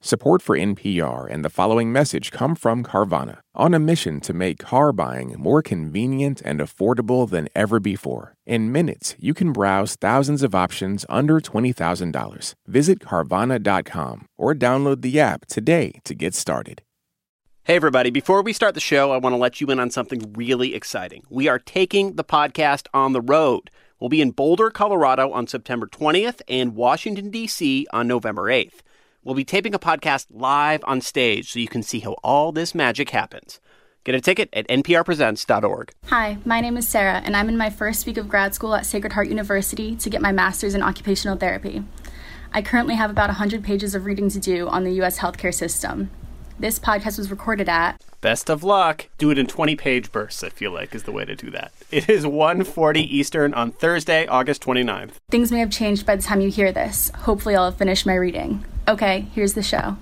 Support for NPR and the following message come from Carvana, on a mission to make car buying more convenient and affordable than ever before. In minutes, you can browse thousands of options under $20,000. Visit Carvana.com or download the app today to get started. Hey, everybody. Before we start the show, I want to let you in on something really exciting. We are taking the podcast on the road. We'll be in Boulder, Colorado on September 20th and Washington, D.C. on November 8th. We'll be taping a podcast live on stage so you can see how all this magic happens. Get a ticket at nprpresents.org. Hi, my name is Sarah, and I'm in my first week of grad school at Sacred Heart University to get my master's in occupational therapy. I currently have about 100 pages of reading to do on the U.S. healthcare system. This podcast was recorded at... Best of luck. Do it in 20-page bursts, I feel like, is the way to do that. It is 1:40 Eastern on Thursday, August 29th. Things may have changed by the time you hear this. Hopefully I'll have finished my reading. Okay, here's the show.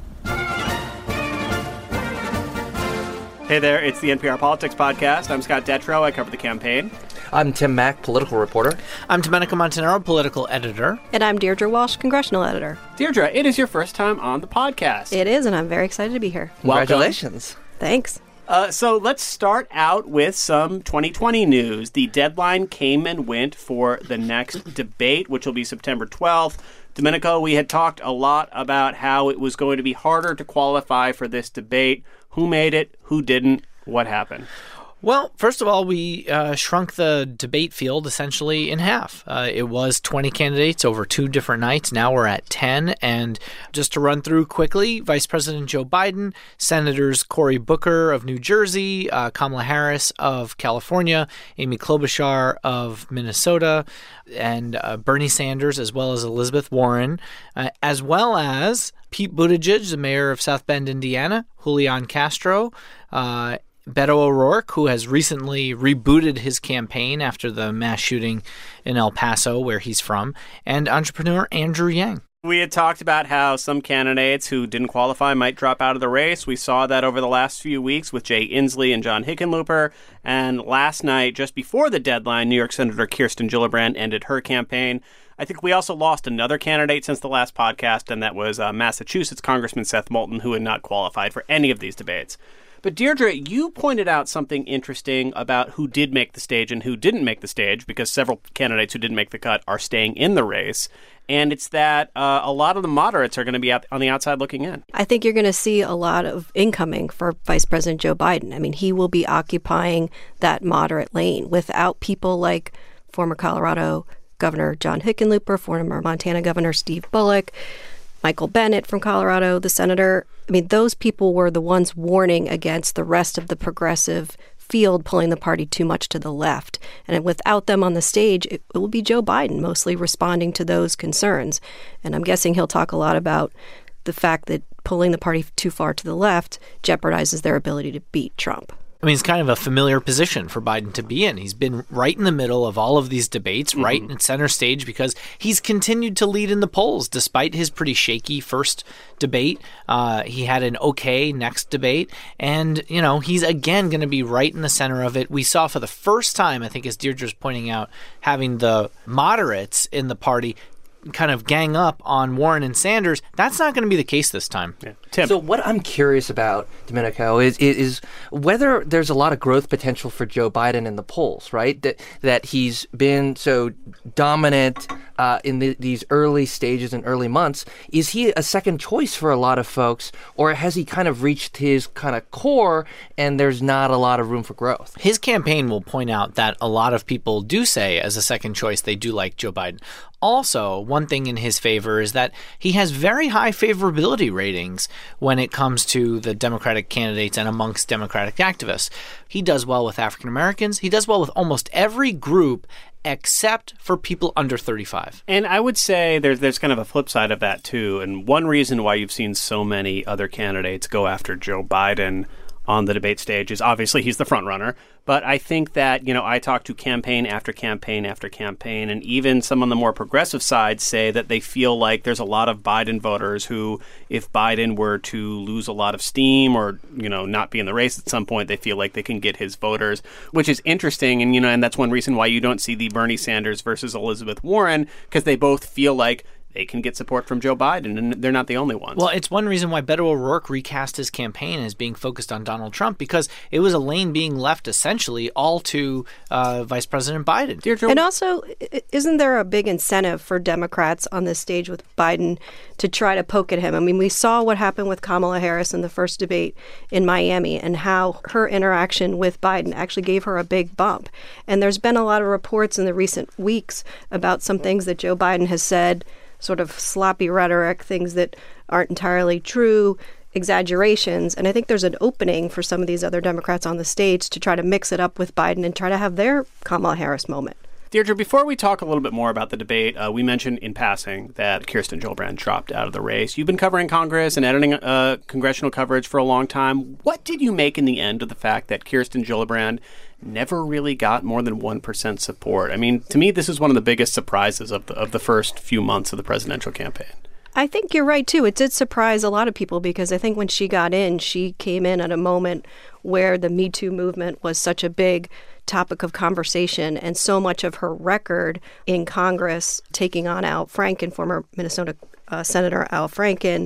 Hey there, it's the NPR Politics Podcast. I'm Scott Detrow. I cover the campaign. I'm Tim Mack, political reporter. I'm Domenico Montanaro, political editor. And I'm Deirdre Walsh, congressional editor. Deirdre, it is your first time on the podcast. It is, and I'm very excited to be here. Congratulations. Welcome. Thanks. So let's start out with some 2020 news. The deadline came and went for the next debate, which will be September 12th. Domenico, we had talked a lot about how it was going to be harder to qualify for this debate. Who made it? Who didn't? What happened? Well, first of all, we shrunk the debate field essentially in half. It was 20 candidates over 2 different nights. Now we're at 10. And just to run through quickly, Vice President Joe Biden, Senators Cory Booker of New Jersey, Kamala Harris of California, Amy Klobuchar of Minnesota, and Bernie Sanders, as well as Elizabeth Warren, as well as Pete Buttigieg, the mayor of South Bend, Indiana, Julian Castro, Beto O'Rourke, who has recently rebooted his campaign after the mass shooting in El Paso, where he's from, and entrepreneur Andrew Yang. We had talked about how some candidates who didn't qualify might drop out of the race. We saw that over the last few weeks with Jay Inslee and John Hickenlooper. And last night, just before the deadline, New York Senator Kirsten Gillibrand ended her campaign. I think we also lost another candidate since the last podcast, and that was Massachusetts Congressman Seth Moulton, who had not qualified for any of these debates. But Deirdre, you pointed out something interesting about who did make the stage and who didn't make the stage, because several candidates who didn't make the cut are staying in the race. And it's that a lot of the moderates are going to be out on the outside looking in. I think you're going to see a lot of incoming for Vice President Joe Biden. I mean, he will be occupying that moderate lane without people like former Colorado Governor John Hickenlooper, former Montana Governor Steve Bullock, Michael Bennet from Colorado, the senator. I mean, those people were the ones warning against the rest of the progressive field pulling the party too much to the left. And without them on the stage, it will be Joe Biden mostly responding to those concerns. And I'm guessing he'll talk a lot about the fact that pulling the party too far to the left jeopardizes their ability to beat Trump. I mean, it's kind of a familiar position for Biden to be in. He's been right in the middle of all of these debates, right in center stage, because he's continued to lead in the polls despite his pretty shaky first debate. He had an okay next debate. And, you know, he's again going to be right in the center of it. We saw for the first time, I think, as Deirdre's pointing out, having the moderates in the party kind of gang up on Warren and Sanders. That's not going to be the case this time. Yeah. Tim. So what I'm curious about, Domenico, is whether there's a lot of growth potential for Joe Biden in the polls, right? That he's been so dominant in these early stages and early months. Is he a second choice for a lot of folks, or has he kind of reached his kind of core and there's not a lot of room for growth? His campaign will point out that a lot of people do say as a second choice they do like Joe Biden. Also, one thing in his favor is that he has very high favorability ratings when it comes to the Democratic candidates and amongst Democratic activists. He does well with African Americans. He does well with almost every group except for people under 35. And I would say there's kind of a flip side of that, too. And one reason why you've seen so many other candidates go after Joe Biden on the debate stage is obviously he's the front runner. But I think that, you know, I talk to campaign after campaign after campaign, and even some on the more progressive side say that they feel like there's a lot of Biden voters who, if Biden were to lose a lot of steam or, you know, not be in the race at some point, they feel like they can get his voters, which is interesting. And, you know, and that's one reason why you don't see the Bernie Sanders versus Elizabeth Warren, because they both feel like they can get support from Joe Biden, and they're not the only ones. Well, it's one reason why Beto O'Rourke recast his campaign as being focused on Donald Trump, because it was a lane being left essentially all to Vice President Biden. And also, isn't there a big incentive for Democrats on this stage with Biden to try to poke at him? I mean, we saw what happened with Kamala Harris in the first debate in Miami and how her interaction with Biden actually gave her a big bump. And there's been a lot of reports in the recent weeks about some things that Joe Biden has said, sort of sloppy rhetoric, things that aren't entirely true, exaggerations. And I think there's an opening for some of these other Democrats on the stage to try to mix it up with Biden and try to have their Kamala Harris moment. Deirdre, before we talk a little bit more about the debate, we mentioned in passing that Kirsten Gillibrand dropped out of the race. You've been covering Congress and editing congressional coverage for a long time. What did you make in the end of the fact that Kirsten Gillibrand never really got more than 1% support? I mean, to me, this is one of the biggest surprises of the first few months of the presidential campaign. I think you're right, too. It did surprise a lot of people because I think when she got in, she came in at a moment where the Me Too movement was such a big topic of conversation, and so much of her record in Congress, taking on Al Franken, former Minnesota Senator Al Franken,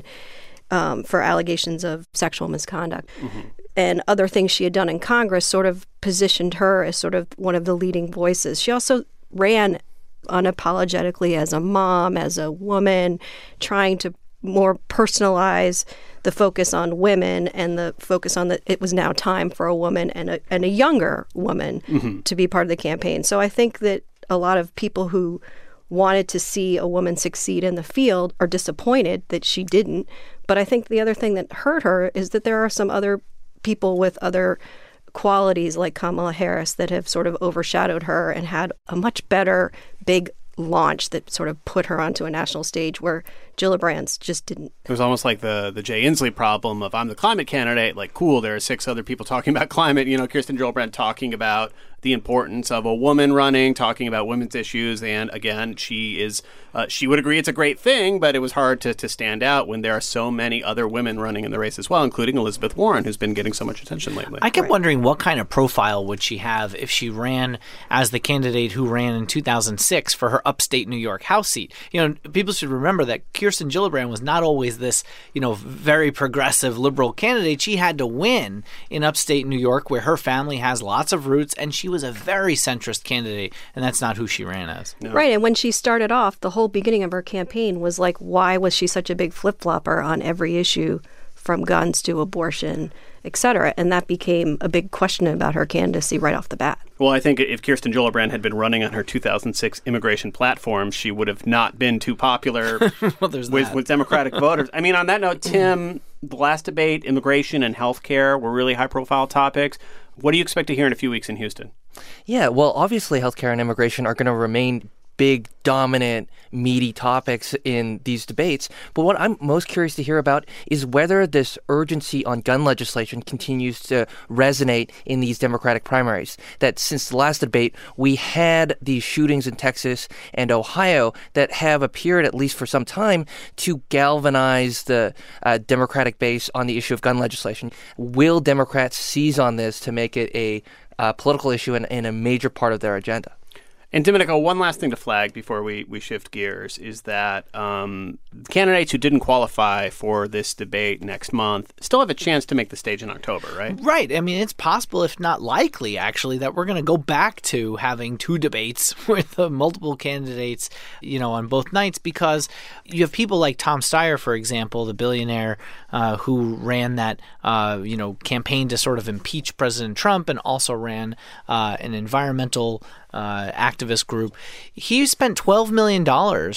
for allegations of sexual misconduct. Mm-hmm. And other things she had done in Congress sort of positioned her as sort of one of the leading voices. She also ran unapologetically as a mom, as a woman, trying to more personalize the focus on women and the focus on that it was now time for a woman and a younger woman to be part of the campaign. So I think that a lot of people who wanted to see a woman succeed in the field are disappointed that she didn't. But I think the other thing that hurt her is that there are some other people with other qualities like Kamala Harris that have sort of overshadowed her and had a much better big launch that sort of put her onto a national stage where Gillibrand's just didn't. It was almost like the Jay Inslee problem of I'm the climate candidate. Like, cool, there are 6 other people talking about climate. You know, Kirsten Gillibrand talking about the importance of a woman running, talking about women's issues. And again, she would agree it's a great thing, but it was hard to stand out when there are so many other women running in the race as well, including Elizabeth Warren, who's been getting so much attention lately. I kept wondering what kind of profile would she have if she ran as the candidate who ran in 2006 for her upstate New York House seat. You know, people should remember that Kirsten Gillibrand was not always this, very progressive liberal candidate. She had to win in upstate New York, where her family has lots of roots, and she was a very centrist candidate, and that's not who she ran as. No. Right, and when she started off, the whole beginning of her campaign was like, why was she such a big flip-flopper on every issue, from guns to abortion, et cetera? And that became a big question about her candidacy right off the bat. Well, I think if Kirsten Gillibrand had been running on her 2006 immigration platform, she would have not been too popular with Democratic voters. I mean, on that note, Tim, the last debate, immigration and healthcare were really high-profile topics. What do you expect to hear in a few weeks in Houston? Yeah, well, obviously healthcare and immigration are going to remain big, dominant, meaty topics in these debates. But what I'm most curious to hear about is whether this urgency on gun legislation continues to resonate in these Democratic primaries. That since the last debate, we had these shootings in Texas and Ohio that have appeared, at least for some time, to galvanize the Democratic base on the issue of gun legislation. Will Democrats seize on this to make it a political issue and a major part of their agenda? And Domenico, one last thing to flag before we shift gears is that candidates who didn't qualify for this debate next month still have a chance to make the stage in October, right? Right. I mean, it's possible, if not likely, actually, that we're going to go back to having 2 debates with multiple candidates, on both nights, because you have people like Tom Steyer, for example, the billionaire who ran that, campaign to sort of impeach President Trump and also ran an environmental activist group. He spent $12 million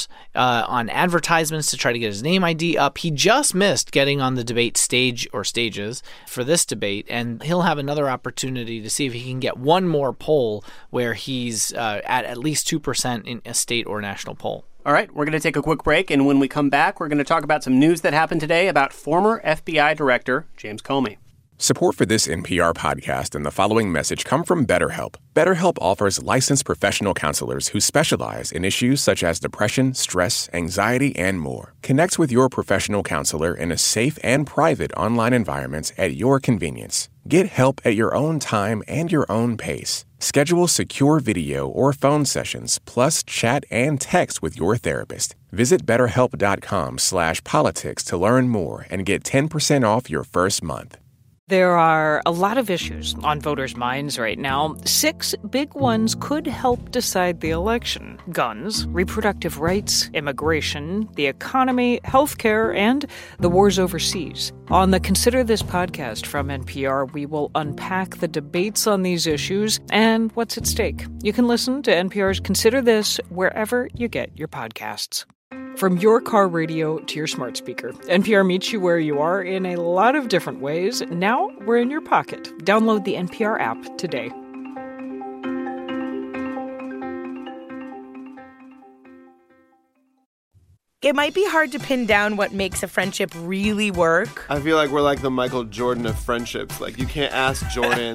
on advertisements to try to get his name ID up. He just missed getting on the debate stage or stages for this debate, and he'll have another opportunity to see if he can get one more poll where he's at least 2% in a state or national poll. All right, we're going to take a quick break, and when we come back, we're going to talk about some news that happened today about former FBI Director James Comey. Support for this NPR podcast and the following message come from BetterHelp. BetterHelp offers licensed professional counselors who specialize in issues such as depression, stress, anxiety, and more. Connect with your professional counselor in a safe and private online environment at your convenience. Get help at your own time and your own pace. Schedule secure video or phone sessions, plus chat and text with your therapist. Visit BetterHelp.com/politics to learn more and get 10% off your first month. There are a lot of issues on voters' minds right now. 6 big ones could help decide the election: guns, reproductive rights, immigration, the economy, healthcare, and the wars overseas. On the Consider This podcast from NPR, we will unpack the debates on these issues and what's at stake. You can listen to NPR's Consider This wherever you get your podcasts. From your car radio to your smart speaker, NPR meets you where you are in a lot of different ways. Now we're in your pocket. Download the NPR app today. It might be hard to pin down what makes a friendship really work. I feel like we're like the Michael Jordan of friendships. Like, you can't ask Jordan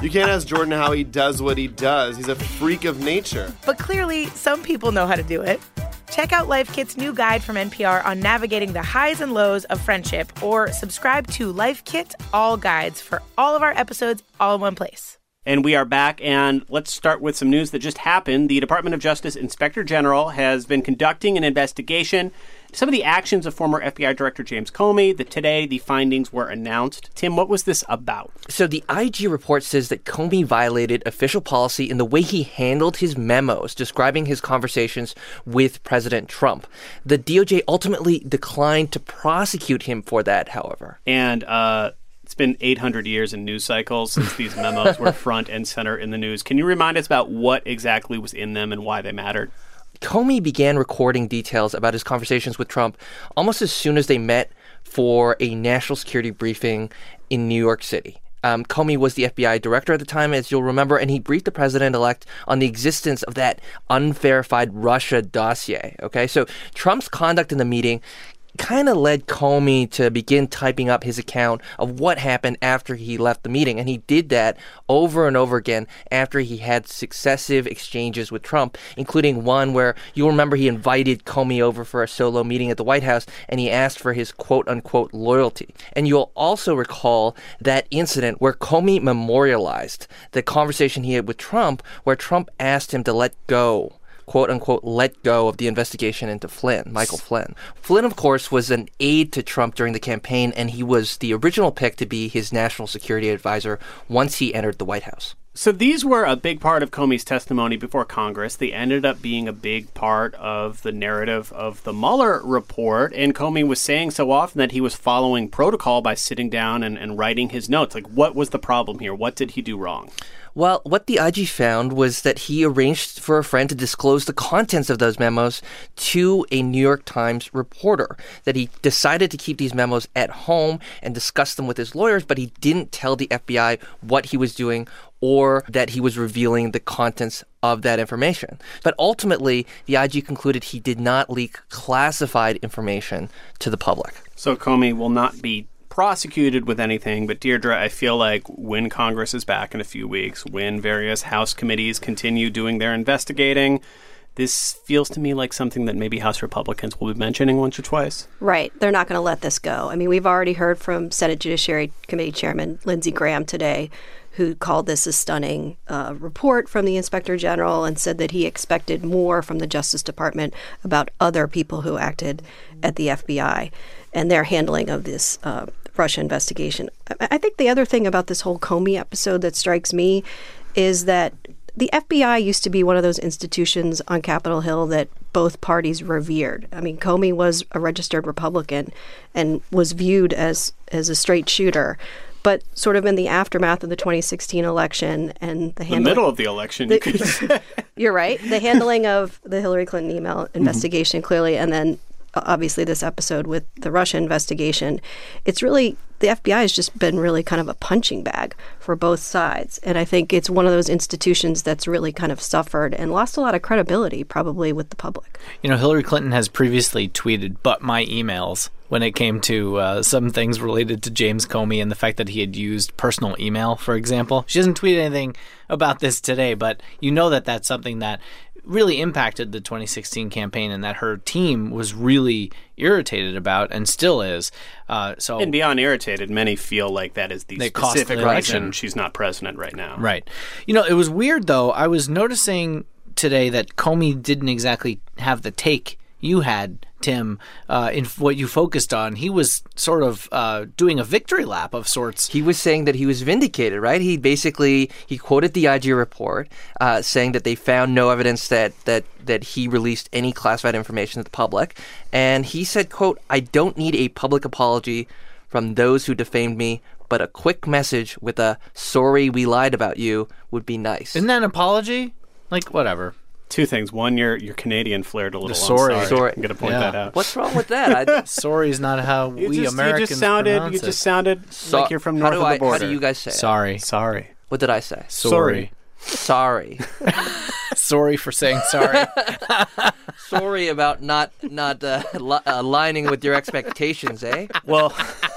how he does what he does. He's a freak of nature. But clearly, some people know how to do it. Check out Life Kit's new guide from NPR on navigating the highs and lows of friendship, or subscribe to Life Kit All Guides for all of our episodes all in one place. And we are back, and let's start with some news that just happened. The Department of Justice Inspector General has been conducting an investigation into some of the actions of former FBI Director James Comey. Today, the findings were announced. Tim, what was this about? So the IG report says that Comey violated official policy in the way he handled his memos describing his conversations with President Trump. The DOJ ultimately declined to prosecute him for that, however. And it's been 800 years in news cycles since these memos were front and center in the news. Can you remind us about what exactly was in them and why they mattered? Comey began recording details about his conversations with Trump almost as soon as they met for a national security briefing in New York City. Comey was the FBI director at the time, as you'll remember, and he briefed the president-elect on the existence of that unverified Russia dossier. Okay, so Trump's conduct in the meeting kind of led Comey to begin typing up his account of what happened after he left the meeting. And he did that over and over again after he had successive exchanges with Trump, including one where you'll remember he invited Comey over for a solo meeting at the White House and he asked for his quote-unquote loyalty. And you'll also recall that incident where Comey memorialized the conversation he had with Trump, where Trump asked him to let go, quote-unquote, let go of the investigation into Michael Flynn. Flynn, of course, was an aide to Trump during the campaign, and he was the original pick to be his national security advisor once he entered the White House. So these were a big part of Comey's testimony before Congress. They ended up being a big part of the narrative of the Mueller report, and Comey was saying so often that he was following protocol by sitting down and writing his notes. Like, what was the problem here? What did he do wrong? Well, what the IG found was that he arranged for a friend to disclose the contents of those memos to a New York Times reporter, that he decided to keep these memos at home and discuss them with his lawyers, but he didn't tell the FBI what he was doing or that he was revealing the contents of that information. But ultimately, the IG concluded he did not leak classified information to the public. So Comey will not be prosecuted with anything, but Deirdre, I feel like when Congress is back in a few weeks, when various House committees continue doing their investigating, this feels to me like something that maybe House Republicans will be mentioning once or twice. Right. They're not going to let this go. I mean, we've already heard from Senate Judiciary Committee Chairman Lindsey Graham today, who called this a stunning report from the Inspector General and said that he expected more from the Justice Department about other people who acted at the FBI and their handling of this Russia investigation. I think the other thing about this whole Comey episode that strikes me is that the FBI used to be one of those institutions on Capitol Hill that both parties revered. I mean, Comey was a registered Republican and was viewed as a straight shooter. But sort of in the aftermath of the 2016 election and the middle of the election, you could say. You're right. The handling of the Hillary Clinton email investigation, clearly, and then obviously this episode with the Russia investigation, it's really, the FBI has just been really kind of a punching bag for both sides. And I think it's one of those institutions that's really kind of suffered and lost a lot of credibility probably with the public. Hillary Clinton has previously tweeted, "but my emails," when it came to some things related to James Comey and the fact that he had used personal email, for example. She hasn't tweeted anything about this today, but that that's something that really impacted the 2016 campaign and that her team was really irritated about and still is. And beyond irritated, many feel like that is the specific reason she's not president right now. Right. It was weird, though. I was noticing today that Comey didn't exactly have the take you had, Tim, in what you focused on. He was sort of doing a victory lap of sorts. He was saying that he was vindicated, right? He quoted the IG report saying that they found no evidence that he released any classified information to the public. And he said, quote, "I don't need a public apology from those who defamed me, but a quick message with a 'sorry, we lied about you' would be nice." Isn't that an apology? Whatever. Two things. One, your Canadian flared a little. Sorry. I'm going to point that out. What's wrong with that? Sorry is not how Americans You just sounded like you're from north of the border. How do you guys say Sorry. What did I say? Sorry. Sorry. Sorry for saying sorry. Sorry about not aligning with your expectations, eh? Well,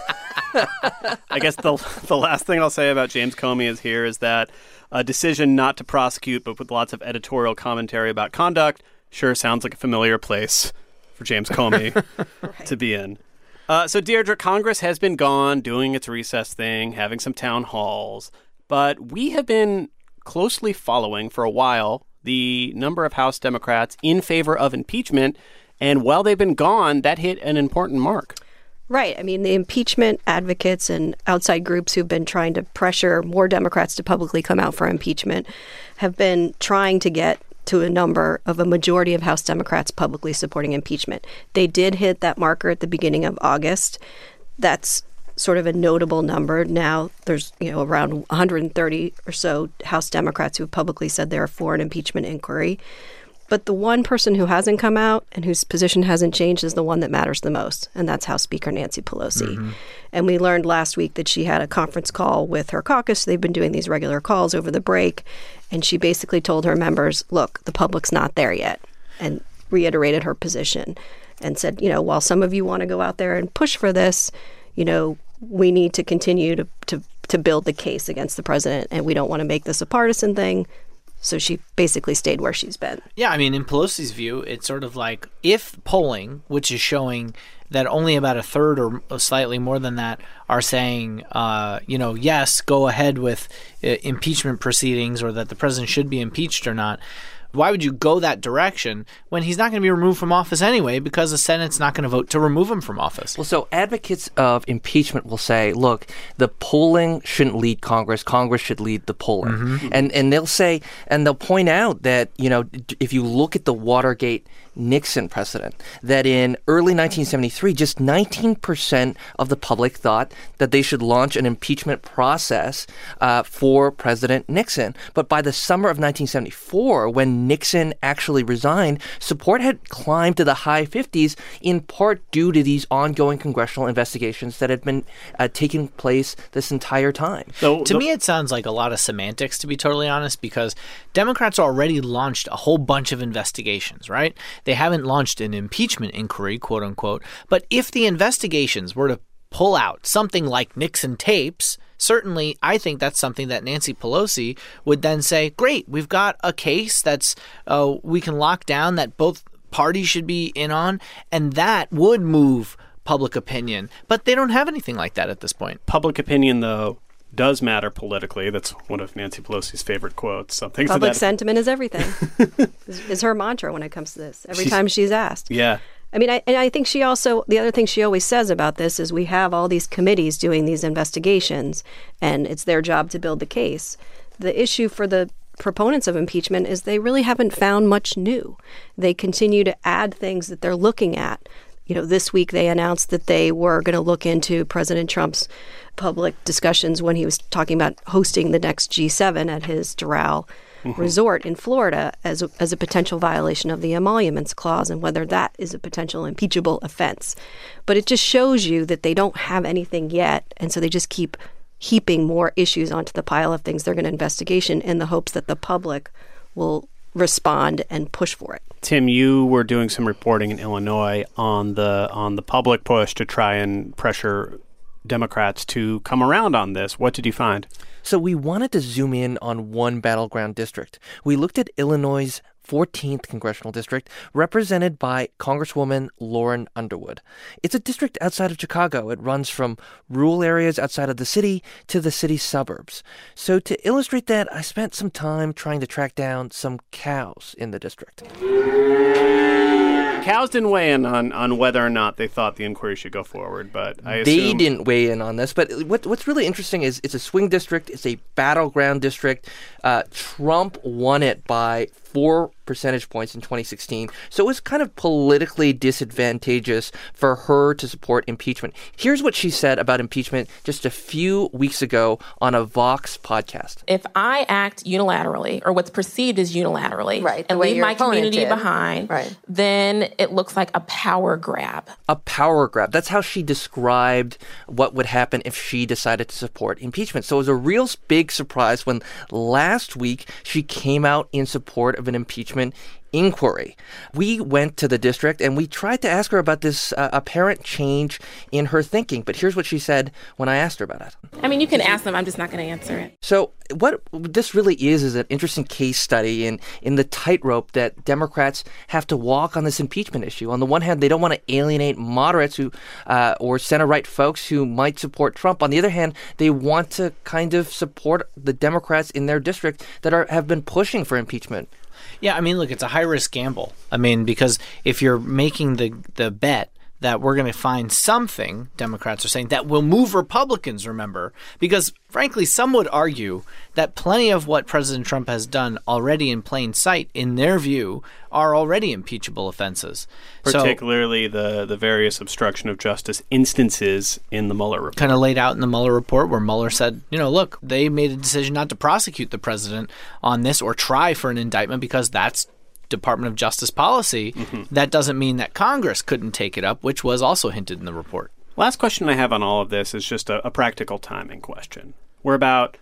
I guess the last thing I'll say about James Comey is that a decision not to prosecute, but with lots of editorial commentary about conduct, sure sounds like a familiar place for James Comey to be in. So, Deirdre, Congress has been gone, doing its recess thing, having some town halls, but we have been closely following for a while the number of House Democrats in favor of impeachment, and while they've been gone, that hit an important mark. Right. I mean, the impeachment advocates and outside groups who've been trying to pressure more Democrats to publicly come out for impeachment have been trying to get to a number of a majority of House Democrats publicly supporting impeachment. They did hit that marker at the beginning of August. That's sort of a notable number. Now there's, around 130 or so House Democrats who have publicly said they're for an impeachment inquiry. But the one person who hasn't come out and whose position hasn't changed is the one that matters the most, and that's House Speaker Nancy Pelosi. Mm-hmm. And we learned last week that she had a conference call with her caucus. They've been doing these regular calls over the break, and she basically told her members, look, the public's not there yet, and reiterated her position and said, while some of you want to go out there and push for this, we need to continue to build the case against the president, and we don't want to make this a partisan thing. So she basically stayed where she's been. Yeah, I mean, in Pelosi's view, it's sort of like if polling, which is showing that only about a third or slightly more than that are saying, yes, go ahead with impeachment proceedings or that the president should be impeached or not, why would you go that direction when he's not going to be removed from office anyway because the Senate's not going to vote to remove him from office? Well, so advocates of impeachment will say, look, the polling shouldn't lead Congress. Congress should lead the polling. Mm-hmm. And they'll say, and they'll point out that, if you look at the Watergate Nixon precedent, that in early 1973, just 19% of the public thought that they should launch an impeachment process for President Nixon. But by the summer of 1974, when Nixon actually resigned, support had climbed to the high 50s, in part due to these ongoing congressional investigations that had been taking place this entire time. To me, it sounds like a lot of semantics, to be totally honest, because Democrats already launched a whole bunch of investigations, right? They haven't launched an impeachment inquiry, quote unquote. But if the investigations were to pull out something like Nixon tapes, certainly I think that's something that Nancy Pelosi would then say, great, we've got a case that's we can lock down that both parties should be in on, and that would move public opinion. But they don't have anything like that at this point. Public opinion, though, does matter politically. That's one of Nancy Pelosi's favorite quotes. Public sentiment is everything, is her mantra when it comes to this, every time she's asked. Yeah. I mean, I think she also, the other thing she always says about this is we have all these committees doing these investigations, and it's their job to build the case. The issue for the proponents of impeachment is they really haven't found much new. They continue to add things that they're looking at. This week they announced that they were going to look into President Trump's public discussions when he was talking about hosting the next G7 at his Doral resort in Florida as a potential violation of the Emoluments Clause and whether that is a potential impeachable offense. But it just shows you that they don't have anything yet, and so they just keep heaping more issues onto the pile of things they're going to investigation in the hopes that the public will respond and push for it. Tim, you were doing some reporting in Illinois on the public push to try and pressure Democrats to come around on this. What did you find? So we wanted to zoom in on one battleground district. We looked at Illinois' 14th congressional district, represented by Congresswoman Lauren Underwood. It's a district outside of Chicago. It runs from rural areas outside of the city to the city's suburbs. So to illustrate that, I spent some time trying to track down some cows in the district. Cows didn't weigh in on whether or not they thought the inquiry should go forward, but I assume... They didn't weigh in on this, but what's really interesting is it's a swing district. It's a battleground district. Trump won it by 4 percentage points in 2016. So it was kind of politically disadvantageous for her to support impeachment. Here's what she said about impeachment just a few weeks ago on a Vox podcast. If I act unilaterally, or what's perceived as unilaterally, right, and leave my community behind, then it looks like a power grab. A power grab. That's how she described what would happen if she decided to support impeachment. So it was a real big surprise when last week she came out in support of an impeachment inquiry. We went to the district and we tried to ask her about this apparent change in her thinking. But here's what she said when I asked her about it. I mean, you can ask them. I'm just not going to answer it. So what this really is an interesting case study in the tightrope that Democrats have to walk on this impeachment issue. On the one hand, they don't want to alienate moderates who or center-right folks who might support Trump. On the other hand, they want to kind of support the Democrats in their district that have been pushing for impeachment. Yeah, I mean, look, it's a high-risk gamble. I mean, because if you're making the bet that we're going to find something, Democrats are saying, that will move Republicans, remember, because, frankly, some would argue that plenty of what President Trump has done already in plain sight, in their view, are already impeachable offenses. Particularly the various obstruction of justice instances in the Mueller report. Kind of laid out in the Mueller report where Mueller said, look, they made a decision not to prosecute the president on this or try for an indictment because that's Department of Justice policy. That doesn't mean that Congress couldn't take it up, which was also hinted in the report. Last question I have on all of this is just a practical timing question. We're about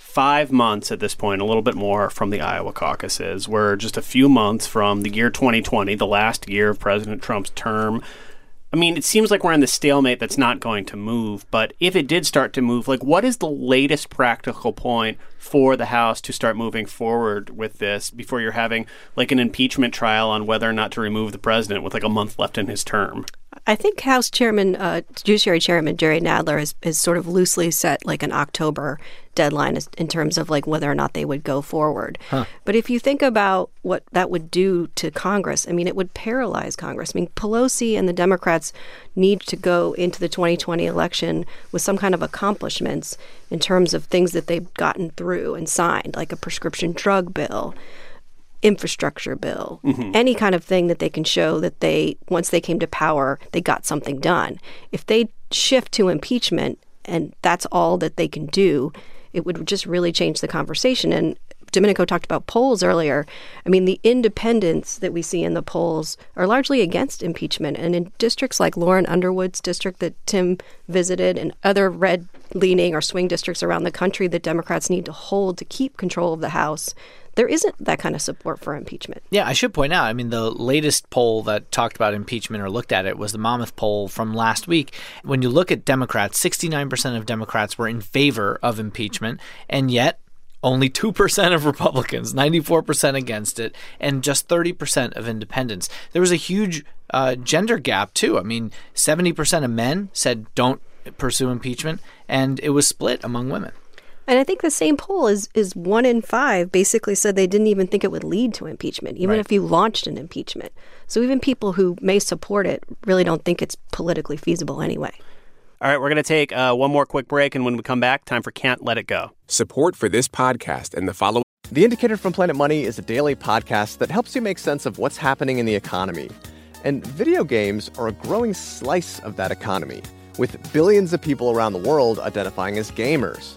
5 months at this point, a little bit more, from the Iowa caucuses. We're just a few months from the year 2020, the last year of President Trump's term. I mean, it seems like we're in the stalemate that's not going to move, but if it did start to move, what is the latest practical point for the House to start moving forward with this before you're having an impeachment trial on whether or not to remove the president with a month left in his term? I think House Judiciary Chairman Jerry Nadler has sort of loosely set an October deadline in terms of whether or not they would go forward. But if you think about what that would do to Congress, I mean, it would paralyze Congress. I mean, Pelosi and the Democrats need to go into the 2020 election with some kind of accomplishments in terms of things that they've gotten through and signed, like a prescription drug bill, infrastructure bill, any kind of thing that they can show that once they came to power, they got something done. If they shift to impeachment and that's all that they can do, it would just really change the conversation. And Domenico talked about polls earlier. I mean, the independents that we see in the polls are largely against impeachment. And in districts like Lauren Underwood's district that Tim visited and other red-leaning or swing districts around the country that Democrats need to hold to keep control of the House, there isn't that kind of support for impeachment. Yeah, I should point out, I mean, the latest poll that talked about impeachment or looked at it was the Monmouth poll from last week. When you look at Democrats, 69% of Democrats were in favor of impeachment, and yet only 2% of Republicans, 94% against it, and just 30% of independents. There was a huge gender gap, too. I mean, 70% of men said don't pursue impeachment, and it was split among women. And I think the same poll is 1 in 5 basically said they didn't even think it would lead to impeachment, even if you launched an impeachment. So even people who may support it really don't think it's politically feasible anyway. All right, we're going to take one more quick break, and when we come back, time for Can't Let It Go. Support for this podcast and the following. The Indicator from Planet Money is a daily podcast that helps you make sense of what's happening in the economy. And video games are a growing slice of that economy, with billions of people around the world identifying as gamers.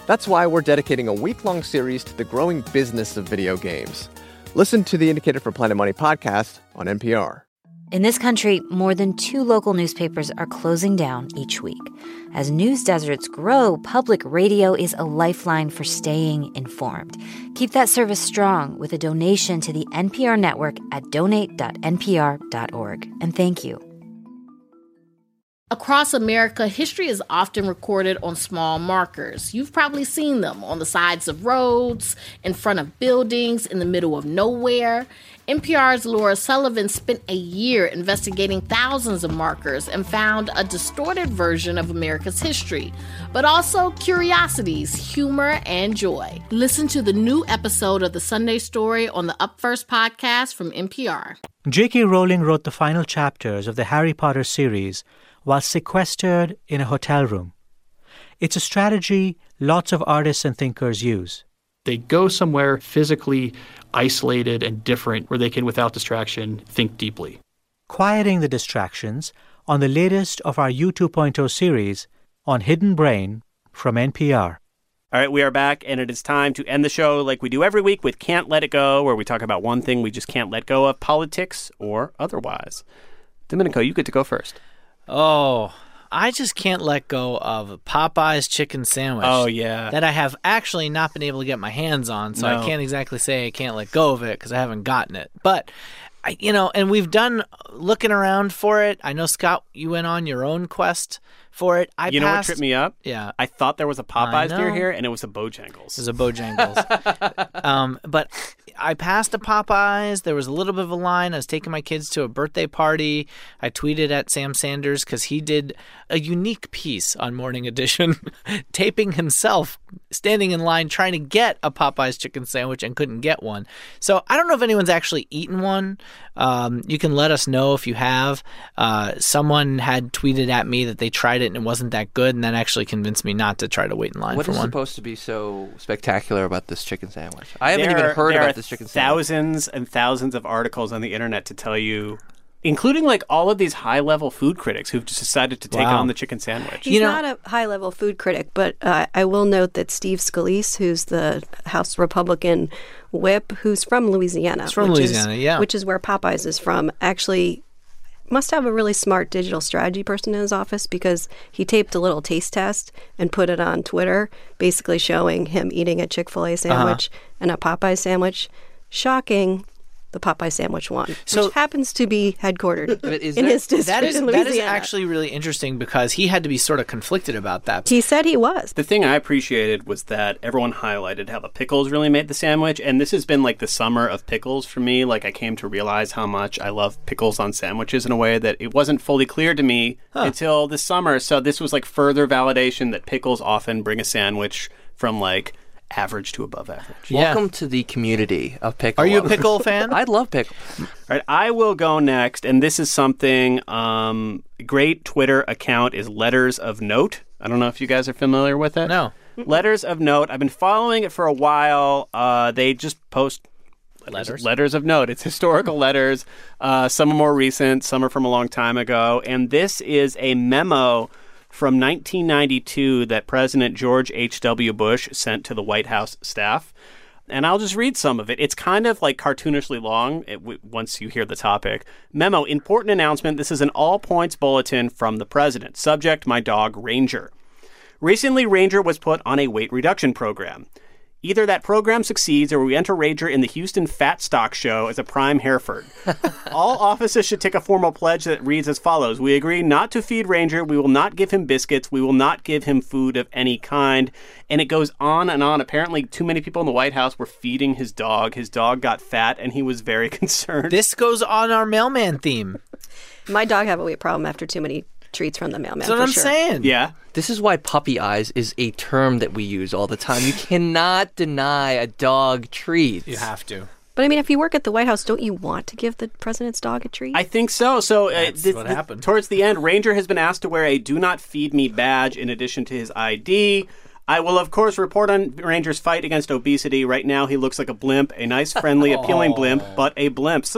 That's why we're dedicating a week-long series to the growing business of video games. Listen to the Indicator from Planet Money podcast on NPR. In this country, more than 2 local newspapers are closing down each week. As news deserts grow, public radio is a lifeline for staying informed. Keep that service strong with a donation to the NPR network at donate.npr.org. And thank you. Across America, history is often recorded on small markers. You've probably seen them on the sides of roads, in front of buildings, in the middle of nowhere. NPR's Laura Sullivan spent a year investigating thousands of markers and found a distorted version of America's history, but also curiosities, humor, and joy. Listen to the new episode of The Sunday Story on the Up First podcast from NPR. J.K. Rowling wrote the final chapters of the Harry Potter series while sequestered in a hotel room. It's a strategy lots of artists and thinkers use. They go somewhere physically isolated and different where they can, without distraction, think deeply. Quieting the distractions on the latest of our U 2.0 series on Hidden Brain from NPR. All right, we are back, and it is time to end the show like we do every week with Can't Let It Go, where we talk about one thing we just can't let go of, politics or otherwise. Domenico, you get to go first. Oh, I just can't let go of Popeye's chicken sandwich. Oh, yeah. That I have actually not been able to get my hands on, so I can't exactly say I can't let go of it because I haven't gotten it. But, and we've done looking around for it. I know, Scott, you went on your own quest for it. You know what tripped me up? Yeah. I thought there was a Popeyes near here, and it was a Bojangles. It was a Bojangles. But I passed a Popeyes. There was a little bit of a line. I was taking my kids to a birthday party. I tweeted at Sam Sanders because he did a unique piece on Morning Edition, taping himself standing in line trying to get a Popeyes chicken sandwich and couldn't get one. So I don't know if anyone's actually eaten one. You can let us know if you have. Someone had tweeted at me that they tried it and it wasn't that good, and that actually convinced me not to try to wait in line for one. What is supposed to be so spectacular about this chicken sandwich? I haven't even heard about this chicken sandwich. Thousands and thousands of articles on the internet to tell you, including like all of these high-level food critics who've just decided to take on the chicken sandwich. He's not a high-level food critic, but I will note that Steve Scalise, who's the House Republican whip, who's from Louisiana. He's from Louisiana, which is where Popeyes is from, actually must have a really smart digital strategy person in his office because he taped a little taste test and put it on Twitter, basically showing him eating a Chick-fil-A sandwich and a Popeye sandwich. Shocking. The Popeye sandwich won, which happens to be headquartered in his district in Louisiana. That is actually really interesting because he had to be sort of conflicted about that. He said he was. The thing I appreciated was that everyone highlighted how the pickles really made the sandwich, and this has been like the summer of pickles for me. Like I came to realize how much I love pickles on sandwiches in a way that it wasn't fully clear to me until this summer. So this was like further validation that pickles often bring a sandwich from like average to above average. Welcome to the community of pickle. Are you a pickle fan? I love pickle. All right, I will go next, and this is something, great Twitter account is Letters of Note. I don't know if you guys are familiar with it. No. Letters of Note. I've been following it for a while. They just post letters of note. It's historical letters. Some are more recent, some are from a long time ago. And this is a memo from 1992 that President George H.W. Bush sent to the White House staff. And I'll just read some of it. It's kind of like cartoonishly long once you hear the topic. Memo, important announcement. This is an all-points bulletin from the president. Subject, my dog, Ranger. Recently, Ranger was put on a weight reduction program. Either that program succeeds or we enter Ranger in the Houston Fat Stock Show as a prime Hereford. All officers should take a formal pledge that reads as follows. We agree not to feed Ranger. We will not give him biscuits. We will not give him food of any kind. And it goes on and on. Apparently, too many people in the White House were feeding his dog. His dog got fat, and he was very concerned. This goes on our mailman theme. My dog had a weight problem after too many treats from the mailman. That's what I'm saying. Yeah. This is why puppy eyes is a term that we use all the time. You cannot deny a dog treats. You have to. But I mean, if you work at the White House, don't you want to give the president's dog a treat? I think so. So That's what happened. Towards the end, Ranger has been asked to wear a Do Not Feed Me badge in addition to his ID. I will, of course, report on Ranger's fight against obesity. Right now, he looks like a blimp, a nice, friendly, appealing blimp, but a blimp. So some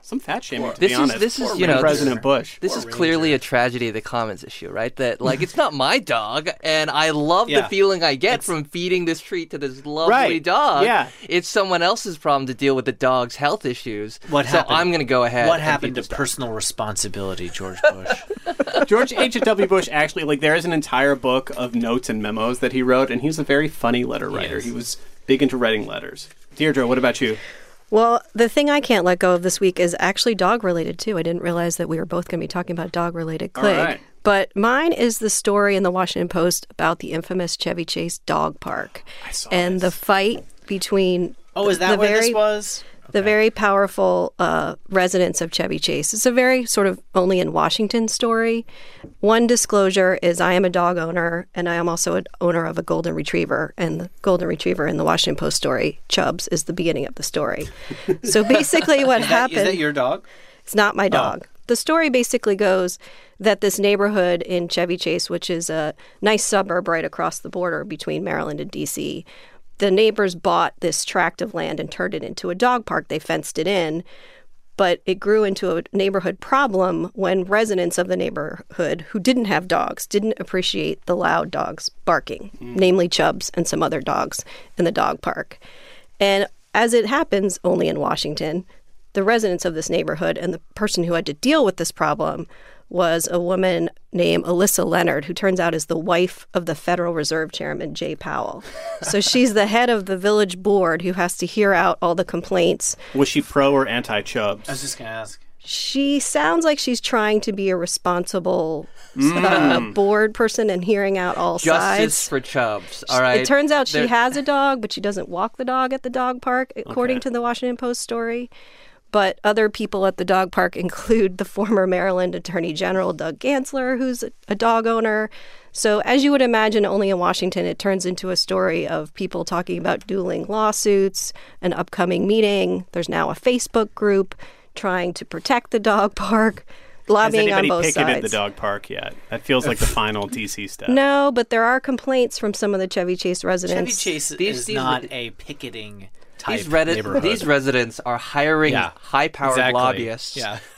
Some fat shaming, to This be is- honest. this is, Poor you know, President Bush. This is clearly a tragedy of the commons issue, right? That, like, it's not my dog, and I love the feeling I get from feeding this treat to this lovely dog. Yeah. It's someone else's problem to deal with the dog's health issues. What so happened? I'm going to go ahead. What and happened feed to this dog. personal responsibility, George Bush? George H.W. Bush actually, like, there is an entire book of notes and memos that he wrote, and he's a very funny letter writer. He was big into writing letters. Deirdre, what about you? Well, the thing I can't let go of this week is actually dog-related, too. I didn't realize that we were both going to be talking about dog-related Clig. All right. But mine is the story in the Washington Post about the infamous Chevy Chase dog park. I saw and the fight between is that the where very, this was? the very powerful residents of Chevy Chase. It's a very sort of only in Washington story. One disclosure is I am a dog owner, and I am also an owner of a golden retriever. And the golden retriever in the Washington Post story, Chubbs, is the beginning of the story. So basically what happened... Is that your dog? It's not my dog. The story basically goes that this neighborhood in Chevy Chase, which is a nice suburb right across the border between Maryland and D.C., the neighbors bought this tract of land and turned it into a dog park. They fenced it in, but it grew into a neighborhood problem when residents of the neighborhood who didn't have dogs didn't appreciate the loud dogs barking, namely Chubbs and some other dogs in the dog park. And as it happens only in Washington, the residents of this neighborhood and the person who had to deal with this problem was a woman named Alyssa Leonard, who turns out is the wife of the Federal Reserve Chairman, Jay Powell. So she's the head of the village board who has to hear out all the complaints. Was she pro or anti-Chubbs? I was just going to ask. She sounds like she's trying to be a responsible board person and hearing out all sides. Justice for Chubbs, all right? It turns out she has a dog, but she doesn't walk the dog at the dog park, according to the Washington Post story. But other people at the dog park include the former Maryland Attorney General, Doug Gansler, who's a dog owner. So as you would imagine, only in Washington, it turns into a story of people talking about dueling lawsuits, an upcoming meeting. There's now a Facebook group trying to protect the dog park, lobbying on both sides. Has anybody picketed the dog park yet? That feels like the final DC step. No, but there are complaints from some of the Chevy Chase residents. Chevy Chase is not a picketing type neighborhood. These residents are hiring high-powered lobbyists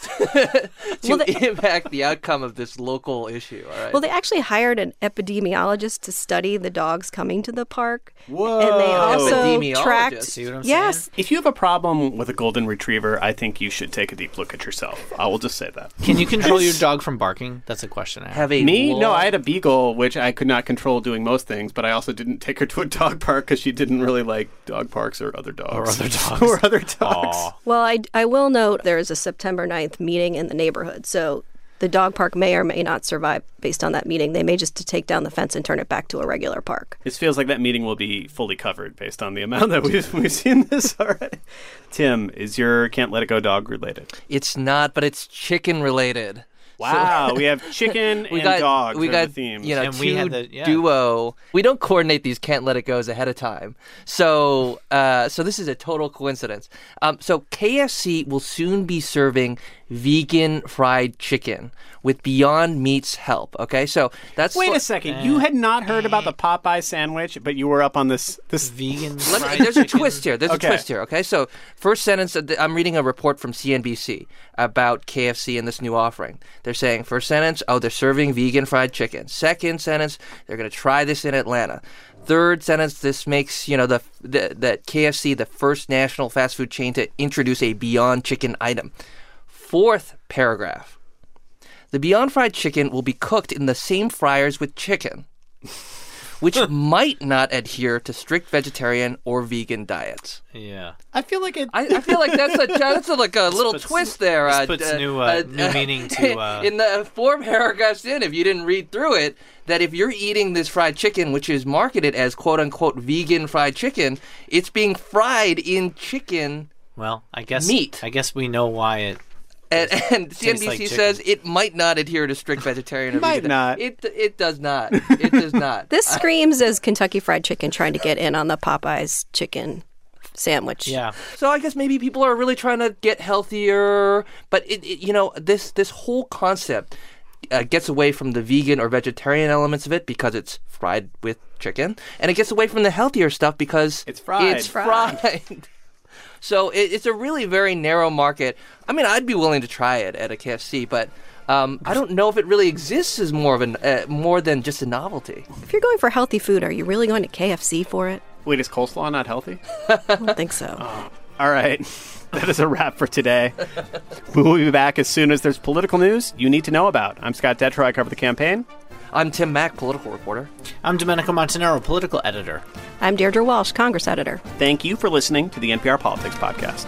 to impact the outcome of this local issue. All right. Well, they actually hired an epidemiologist to study the dogs coming to the park. Whoa. And they also tracked... See what I'm yes. saying? If you have a problem with a golden retriever, I think you should take a deep look at yourself. I will just say that. Can you control your dog from barking? That's a question I have. No, I had a beagle, which I could not control doing most things, but I also didn't take her to a dog park because she didn't really like dog parks or other dogs. Or other dogs. Aw. Well, I will note there is a September 9th meeting in the neighborhood, so the dog park may or may not survive based on that meeting. They may just take down the fence and turn it back to a regular park. This feels like that meeting will be fully covered based on the amount that we've seen this already. Tim, is your Can't Let It Go dog related? It's not, but it's chicken related. Wow, we have chicken and dogs. We got the themes. you know, And two we had the- yeah. duo. We don't coordinate these Can't Let It Go's ahead of time, so this is a total coincidence. So KFC will soon be serving vegan fried chicken with Beyond Meat's help. Okay, so that's Wait a second. You had not heard about the Popeye sandwich, but you were up on this vegan. There's a twist here. There's a twist here. Okay, so first sentence. I'm reading a report from CNBC about KFC and this new offering. They're saying first sentence, they're serving vegan fried chicken. Second sentence, they're going to try this in Atlanta. Third sentence, this makes the KFC the first national fast food chain to introduce a Beyond Chicken item. Fourth paragraph, the Beyond Fried Chicken will be cooked in the same fryers with chicken, which might not adhere to strict vegetarian or vegan diets. Yeah. I feel like it. I feel like that's like a little twist there. This puts new meaning to... in the 4 paragraphs in, if you didn't read through it, that if you're eating this fried chicken, which is marketed as quote-unquote vegan fried chicken, it's being fried in chicken meat. I guess we know why it... And CNBC like says it might not adhere to strict vegetarian or vegan. not. It does not. It does not. This screams as Kentucky Fried Chicken trying to get in on the Popeyes chicken sandwich. Yeah. So I guess maybe people are really trying to get healthier, but this whole concept gets away from the vegan or vegetarian elements of it because it's fried with chicken, and it gets away from the healthier stuff because it's fried. It's fried. So it's a really very narrow market. I mean, I'd be willing to try it at a KFC, but I don't know if it really exists as more than just a novelty. If you're going for healthy food, are you really going to KFC for it? Wait, is coleslaw not healthy? I don't think so. All right. That is a wrap for today. We will be back as soon as there's political news you need to know about. I'm Scott Detrow. I cover the campaign. I'm Tim Mack, political reporter. I'm Domenico Montanaro, political editor. I'm Deirdre Walsh, Congress editor. Thank you for listening to the NPR Politics Podcast.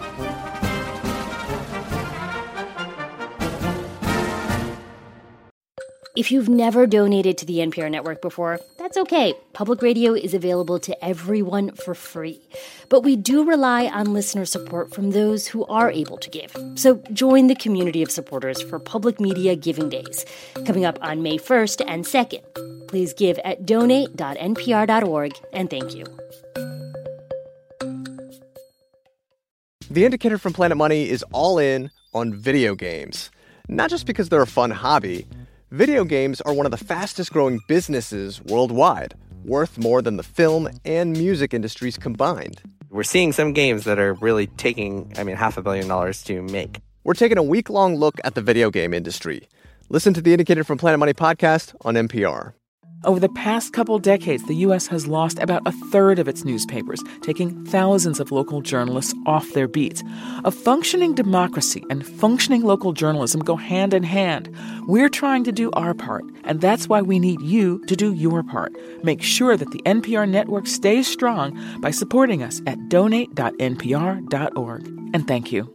If you've never donated to the NPR network before, that's okay. Public radio is available to everyone for free. But we do rely on listener support from those who are able to give. So join the community of supporters for Public Media Giving Days, coming up on May 1st and 2nd. Please give at donate.npr.org, and thank you. The Indicator from Planet Money is all in on video games. Not just because they're a fun hobby. Video games are one of the fastest growing businesses worldwide, worth more than the film and music industries combined. We're seeing some games that are really taking, $500 million to make. We're taking a week-long look at the video game industry. Listen to the Indicator from Planet Money podcast on NPR. Over the past couple decades, the U.S. has lost about a third of its newspapers, taking thousands of local journalists off their beats. A functioning democracy and functioning local journalism go hand in hand. We're trying to do our part, and that's why we need you to do your part. Make sure that the NPR network stays strong by supporting us at donate.npr.org. And thank you.